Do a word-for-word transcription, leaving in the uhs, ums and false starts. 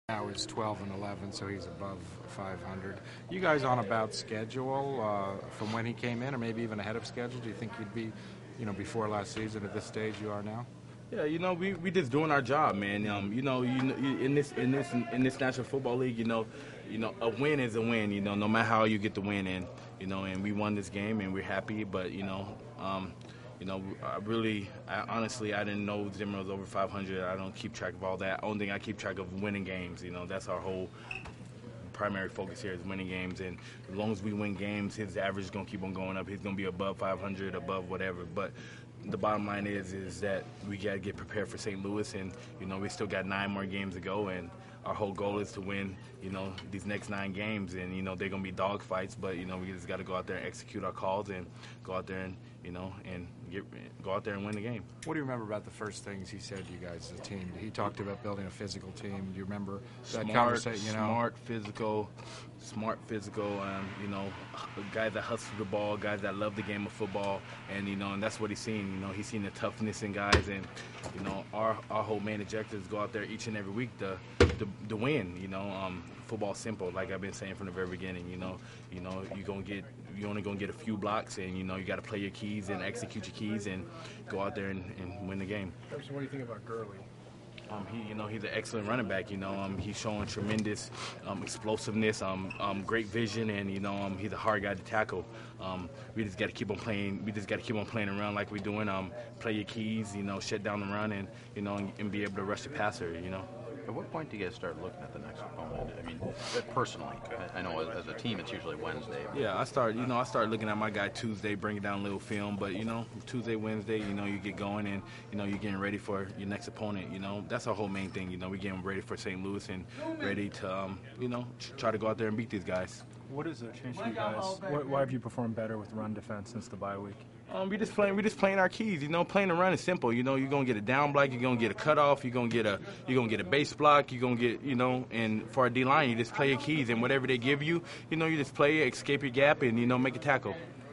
Now is twelve and eleven, so he's above five hundred. You guys on about schedule uh, from when he came in, or maybe even ahead of schedule? Do you think you'd be, you know, before last season at this stage you are now? Yeah, you know, we we just doing our job, man. Um, you know, you, you in this in this in this National Football League, you know, you know, a win is a win. You know, no matter how you get the win in, you know, and we won this game and we're happy. But you know, um, you know, I really, I, honestly, I didn't know Zimmer was over five hundred. I don't keep track of all that. Only thing I keep track of winning games. You know, that's our whole primary focus here is winning games, and as long as we win games, his average is going to keep on going up. He's going to be above five hundred, above whatever. But the bottom line is is that we got to get prepared for Saint Louis, and, you know, we still got nine more games to go, and our whole goal is to win, you know, these next nine games. And, you know, they're going to be dog fights, but, you know, we just got to go out there and execute our calls and go out there and, you know, and get go out there and win the game. What do you remember about the first things he said to you guys as a team? He talked about building a physical team. Do you remember that Smart, conversation? You know? Smart, physical, smart, physical, um, you know, guys that hustle the ball, guys that love the game of football, and, you know, and that's what he's seen. You know, he's seen the toughness in guys, and, you know, our our whole main objective is go out there each and every week to to, to win. You know, um, football's simple, like I've been saying from the very beginning. You know, you know, you're gonna get you're only gonna get a few blocks, and, you know, you got to play your keys and execute your keys and go out there and, and win the game. So what do you think about Gurley? Um, he, you know, he's an excellent running back. You know, um, he's showing tremendous um, explosiveness, um, um, great vision, and, you know, um, he's a hard guy to tackle. Um, we just got to keep on playing. We just got to keep on playing around like we're doing. Um, play your keys, you know, shut down the run, and, you know, and, and be able to rush the passer. You know. At what point do you guys start looking at the next opponent? I mean, personally, I know as a team it's usually Wednesday. Yeah, I start, you know, I start looking at my guy Tuesday, bringing down a little film. But, you know, Tuesday, Wednesday, you know, you get going, and, you know, you're getting ready for your next opponent. You know, that's our whole main thing. You know, we're getting ready for Saint Louis and ready to, um, you know, try to go out there and beat these guys. What has it changed for you guys? Why, why have you performed better with run defense since the bye week? Um, we just playing. We just playing our keys. You know, playing the run is simple. You know, you're gonna get a down block. You're gonna get a cutoff. You're gonna get a. You're gonna get a base block. You're gonna get. You know, and for a D line, you just play your keys, and whatever they give you, you know, you just play it, escape your gap, and, you know, make a tackle.